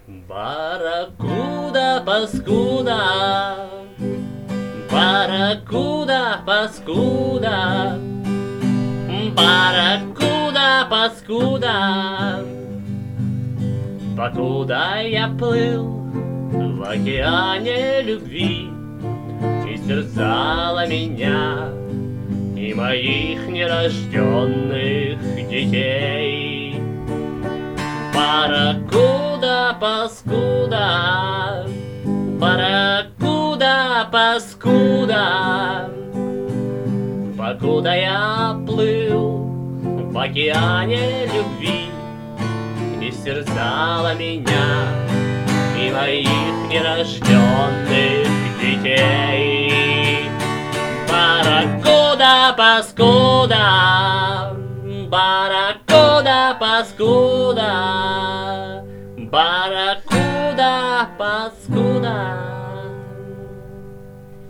Барракуда, паскуда, барракуда, паскуда, барракуда, паскуда. Покуда я плыл в океане любви, истерзала меня и моих нерожденных детей. Барракуда, паскуда, барракуда, паскуда. Покуда я плыл в океане любви, истерзала меня и моих нерожденных детей. Барракуда, паскуда, барракуда, паскуда, барракуда, паскуда.